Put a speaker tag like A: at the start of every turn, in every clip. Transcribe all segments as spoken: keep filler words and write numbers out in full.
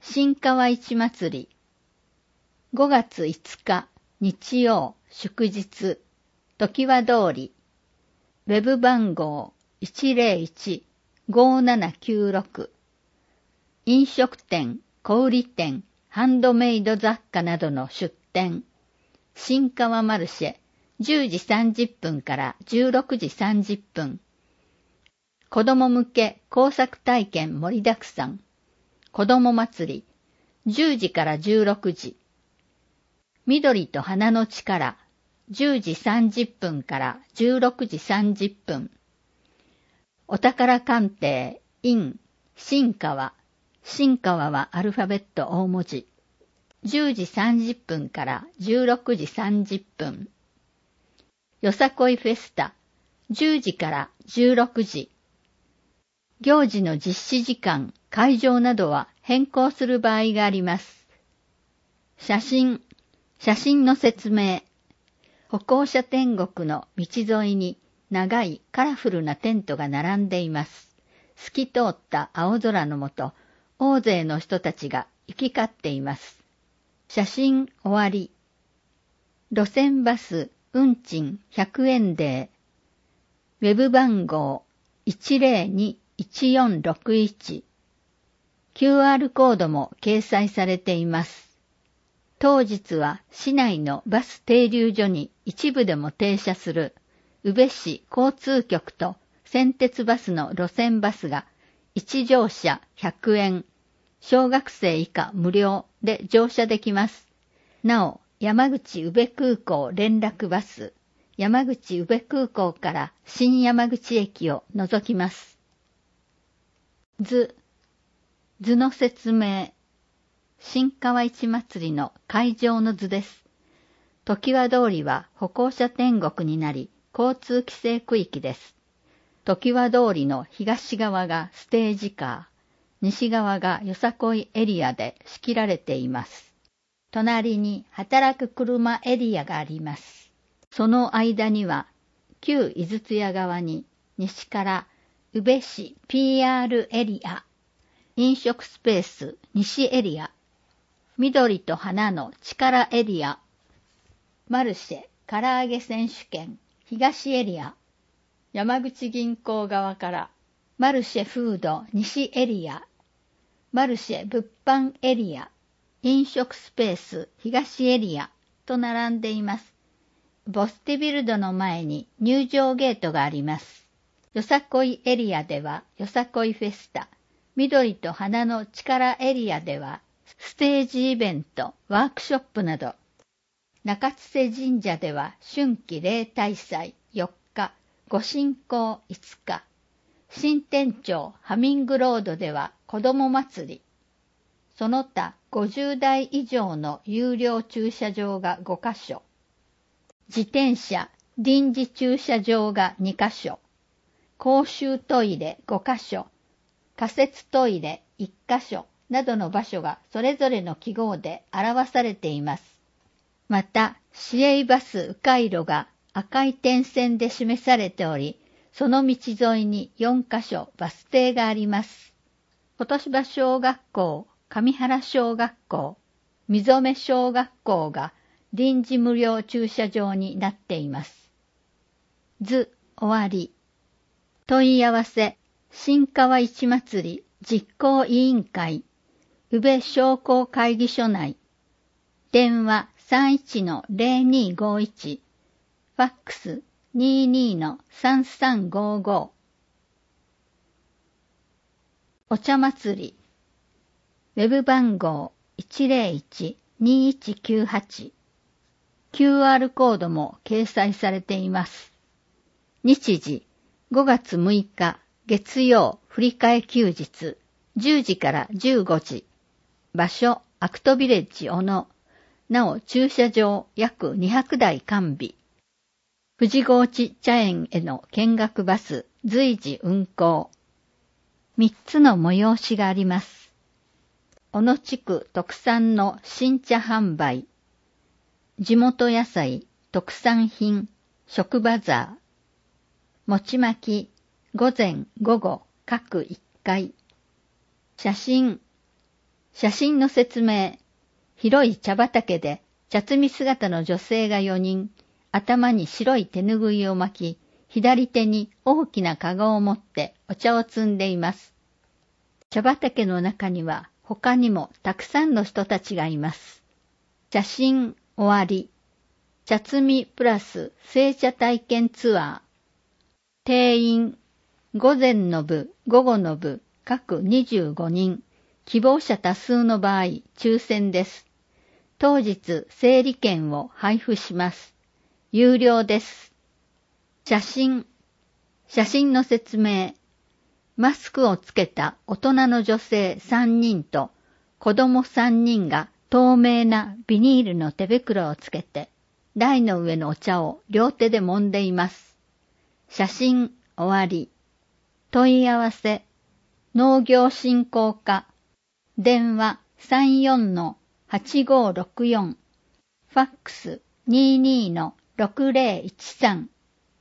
A: 新川市祭り。ごがついつか日曜祝日。常盤通り。ウェブ番号 いちゼロいち ごーななきゅうろく。飲食店、小売店、ハンドメイド雑貨などの出店。新川マルシェ、じゅうじさんじゅっぷんからじゅうろくじさんじゅっぷん。子供向け工作体験盛りだくさん。子供祭り、じゅうじからじゅうろくじ。緑と花の力、じゅうじさんじゅっぷんからじゅうろくじさんじゅっぷん。お宝鑑定 in 新川。新川はアルファベット大文字。じゅうじさんじゅっぷんからじゅうろくじさんじゅっぷん。よさこいフェスタ、じゅうじからじゅうろくじ。行事の実施時間、会場などは変更する場合があります。写真、写真の説明。歩行者天国の道沿いに長いカラフルなテントが並んでいます。透き通った青空の下、大勢の人たちが行き交っています。写真終わり。路線バス運賃ひゃくえんで、ウェブ番号 いちゼロにいちよんろくいち。キューアール コードも掲載されています。当日は市内のバス停留所に一部でも停車する宇部市交通局と先鉄バスの路線バスがいち乗車ひゃくえん、小学生以下無料で乗車できます。なお、山口宇部空港連絡バス、山口宇部空港から新山口駅を除きます。図、図の説明。新川市祭りの会場の図です。常盤通りは歩行者天国になり、交通規制区域です。常盤通りの東側がステージカー、西側がよさこいエリアで仕切られています。隣に働く車エリアがあります。その間には、旧井筒屋側に西から宇部市 ピーアール エリア、飲食スペース西エリア、緑と花の力エリア、マルシェ唐揚げ選手権東エリア、山口銀行側からマルシェフード西エリア、マルシェ物販エリア、飲食スペース東エリアと並んでいます。ボスティビルドの前に入場ゲートがあります。よさこいエリアではよさこいフェスタ、緑と花の力エリアではステージイベント、ワークショップなど、中津瀬神社では春季例大祭よっか、御神幸いつか、新天町ハミングロードでは子ども祭り、その他ごじゅうだい以上の有料駐車場がごかしょ、自転車臨時駐車場がにかしょ、公衆トイレごかしょ、仮設トイレいっかしょなどの場所がそれぞれの記号で表されています。また、市営バス迂回路が赤い点線で示されており、その道沿いによんかしょバス停があります。琴芝小学校、上原小学校、溝目小学校が臨時無料駐車場になっています。図終わり。問い合わせ、新川市祭り実行委員会、宇部商工会議所内、電話 さんいちのゼロにごいち、ファックス にじゅうにのさんさんごご。お茶祭り、ウェブ番号 いちゼロいち にいちきゅうはち、キューアール コードも掲載されています。日時、ごがつむいか月曜振り替え休日、じゅうじからじゅうごじ。場所、アクトビレッジ小野。なお、駐車場約にひゃくだい完備。富士河内茶園への見学バス随時運行。みっつの催しがあります。小野地区特産の新茶販売。地元野菜、特産品、食バザー。餅巻き、午前、午後、各いっかい。写真、写真の説明。新川市祭り、 写真の説明。広い茶畑で茶摘み姿の女性がよにん、頭に白い手ぬぐいを巻き、左手に大きなかごを持ってお茶を摘んでいます。茶畑の中には他にもたくさんの人たちがいます。写真終わり。茶摘みプラス製茶体験ツアー。定員。午前の部、午後の部、各にじゅうごにん。希望者多数の場合、抽選です。当日、整理券を配布します。有料です。写真。写真の説明。マスクをつけた大人の女性さんにんと子供さんにんが透明なビニールの手袋をつけて台の上のお茶を両手で揉んでいます。写真終わり。問い合わせ。農業振興課。電話 さんよんのはちごろくよん。ファックス にじゅうにのろくぜろいちさん。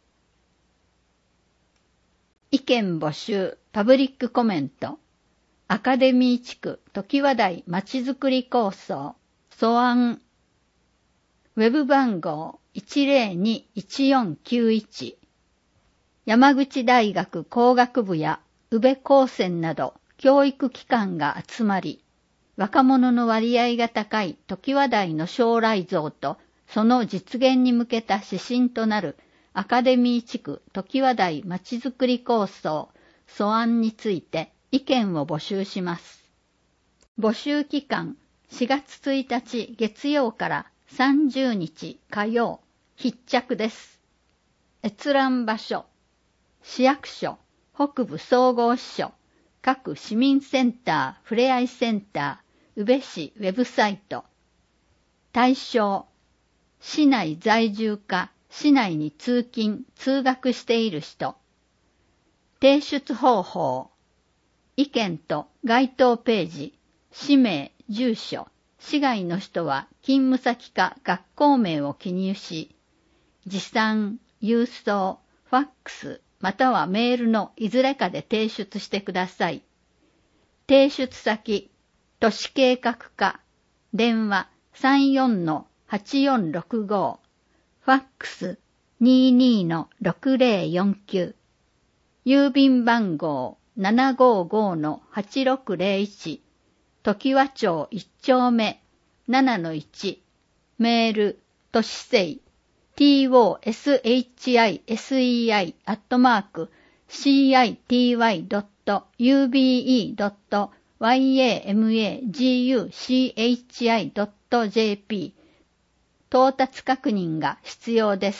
A: 意見募集、パブリックコメント。アカデミー地区常盤台まちづくり構想、素案。ウェブ番号 いちぜろにいちよんきゅういち。山口大学工学部や宇部高専など教育機関が集まり、若者の割合が高い常盤台の将来像とその実現に向けた指針となるアカデミー地区常盤台まちづくり構想、素案について意見を募集します。募集期間しがつついたち月曜からさんじゅうにち火曜、必着です。閲覧場所。市役所、北部総合支所、各市民センター、ふれあいセンター、宇部市ウェブサイト。対象、市内在住か、市内に通勤、通学している人。提出方法。意見と該当ページ、氏名、住所、市外の人は勤務先か学校名を記入し、持参、郵送、ファックス、またはメールのいずれかで提出してください。提出先、都市計画課、電話 さんよんのはちよんろくご、ファックス にじゅうにのろくぜろよんきゅう、郵便番号 ななごごのはちろくぜろいち、常盤町いち丁目 ななのいち、メール、都市生、toshisei アットマーク シーアイティーワイドットユービーイードットワイエーエムエージーユーシーエイチアイドットジェーピー 到達確認が必要です。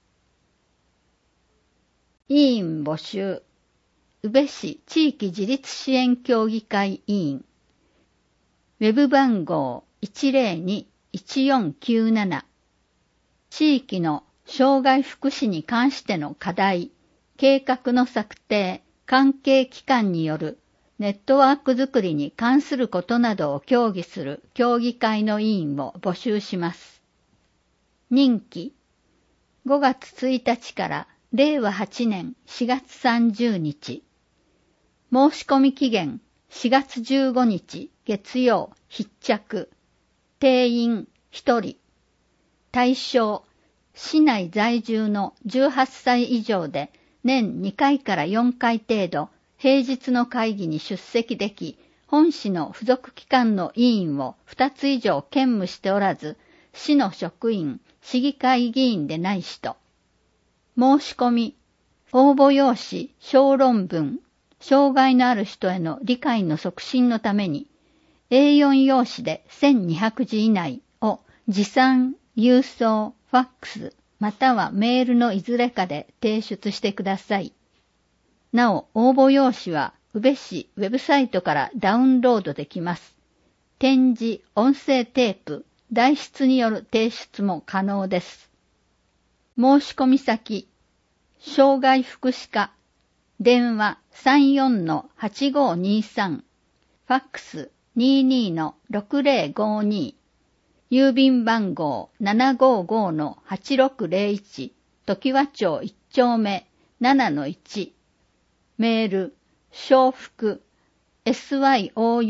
A: 委員募集。宇部市地域自立支援協議会委員。ウェブ番号 いちぜろにいちよんきゅうなな。地域の障害福祉に関しての課題、計画の策定、関係機関によるネットワークづくりに関することなどを協議する協議会の委員を募集します。任期、ごがつついたちかられいわはちねんしがつさんじゅうにち。申し込み期限しがつじゅうごにち月曜必着。定員ひとり。対象、市内在住のじゅうはっさい以上で年にかいからよんかい程度平日の会議に出席でき、本市の付属機関の委員をふたつ以上兼務しておらず、市の職員、市議会議員でない人。申し込み、応募用紙、小論文、障害のある人への理解の促進のために、エーよん 用紙でせんにひゃくじ以内を持参、郵送、ファックス、またはメールのいずれかで提出してください。なお、応募用紙は宇部市ウェブサイトからダウンロードできます。展示、音声テープ、代筆による提出も可能です。申し込み先、障害福祉課、電話 さんよんのはちごにさん、ファックス にじゅうにのろくぜろごに、郵便番号 ななごごのはちろくぜろいち、常盤町いち丁目 ななのいち、メール、承服 スヨウ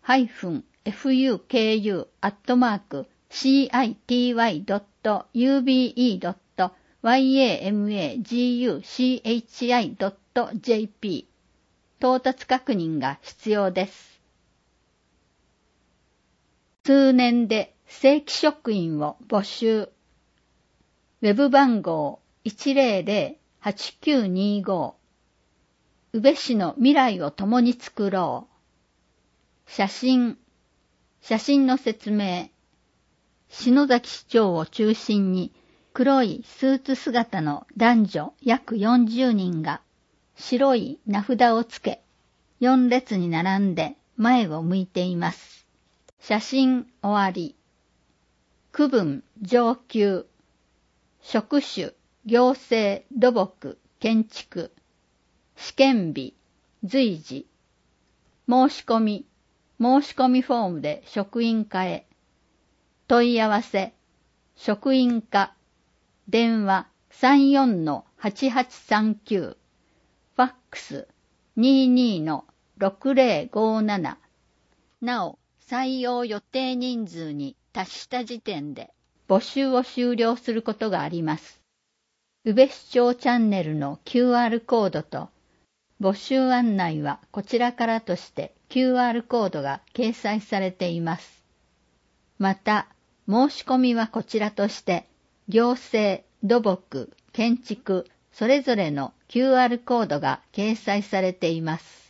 A: ハイフン エフユーケーユー アットマーク シーアイティーワイ ドット ユービーイー ドット ワイエーエムエージーユーシーエイチアイ ドット ジェーピー 到達確認が必要です。通年で正規職員を募集。ウェブ番号 いちゼロゼロ はちきゅうにご。宇部市の未来を共に作ろう。写真。写真の説明。篠崎市長を中心に黒いスーツ姿の男女約よんじゅうにんが白い名札をつけ、よん列に並んで前を向いています。写真終わり。区分上級。職種、行政、土木、建築。試験日、随時。申し込み、申し込みフォームで職員課へ。問い合わせ、職員課、電話 さんよんのはちはちさんきゅう、ファックス にじゅうにのろくゼロごなな。なお、採用予定人数に達した時点で募集を終了することがあります。宇部市長チャンネルの キューアール コードと募集案内はこちらからとして キューアール コードが掲載されています。また、申し込みはこちらとして行政、土木、建築、それぞれの キューアール コードが掲載されています。